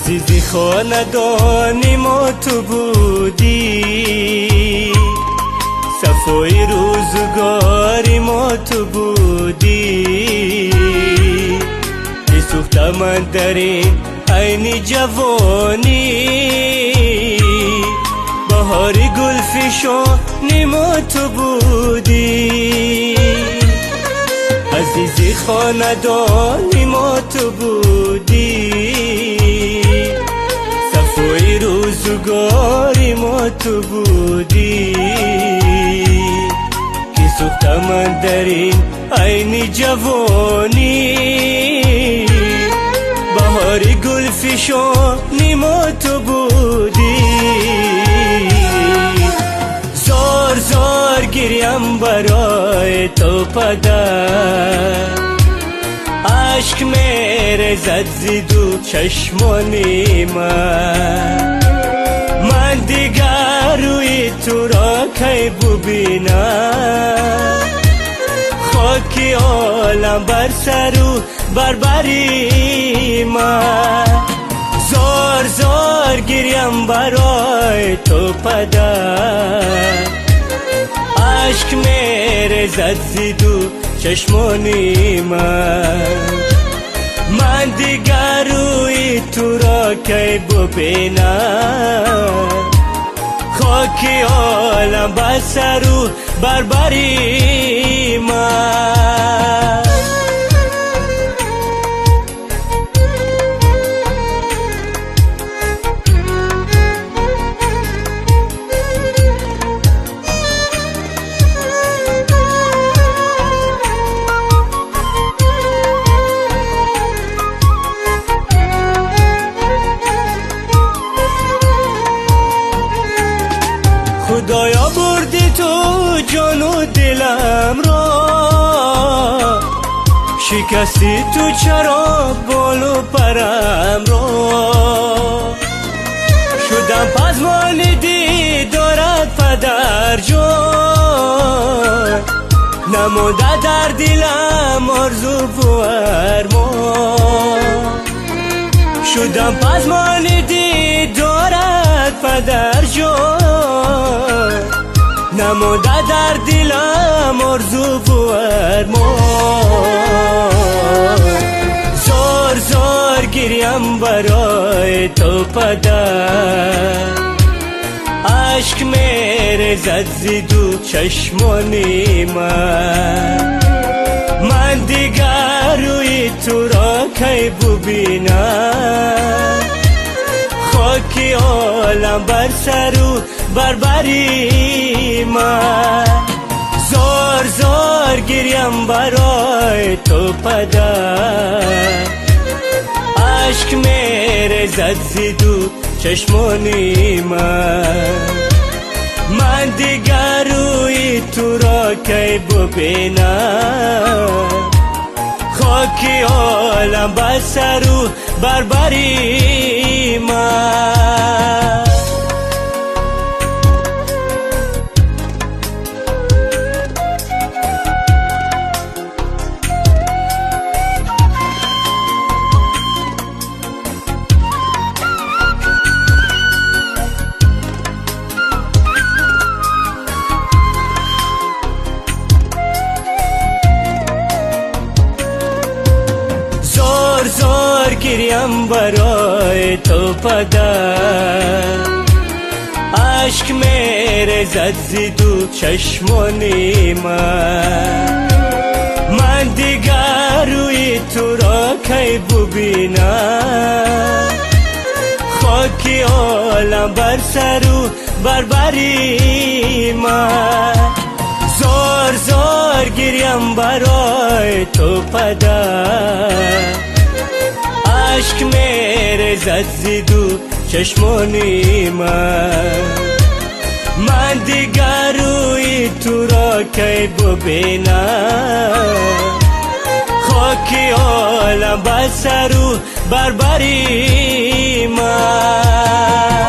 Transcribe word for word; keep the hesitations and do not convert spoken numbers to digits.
عزیزی خاندانی ما تو بودی، صفای روزگاری ما تو بودی. بسوخته من در این عین جوانی، بهاری گل فشانی ما تو بودی. عزیزی خاندانی ما تو بودی، صفای روزگاری ما تو بودی. که سوخته من در این عین جوانی، بهاری گل فشانی ما تو بودی. زار زار گریم برای تو پدر، عشق میره زد زیدو چشمانی من. من دیگر روی تو را کی ببینم، خاکی عالم بر سر و بر بری من. زار زار گریم برای تو پدر، عشق میره زد زیدو چشمانی من. من دیگر روی تو را کی ببینم، خاکی عالم بر سر و بر بری من. خدایا بردی تو جان و دلم را، شکستی تو چرا بال و پرم را. شدم پزمانیدی دارد پدر جان، نموده در دلم آرزو و ارمان. شدم پزمانیدی دارد پدر جان، نموده در دلم آرزو و ارمان. زار زار گریم برای تو پدر، عشق میره زد زیدو چشمانی من. من دیگر روی تو را کی ببینم، خاکی عالم بر سر و بر بری من. زار زار گریم برای تو پدر، عشق میره زد زیدو چشمانی من. من دیگر روی تو را کی ببینم، خاکی عالم بر سر و بر بری من. زار گریم برای تو پدر، عشق میره زد زیدو چشمانی من. من دیگر روی تو را کی ببینم، خاکی عالم بر سر و بر بری من. زار زار گریم برای تو پدر، عشق میره زد زیدو چشمانی من. من دیگر روی تو را کی ببینم، خاکی عالم بر سر و بر بری من.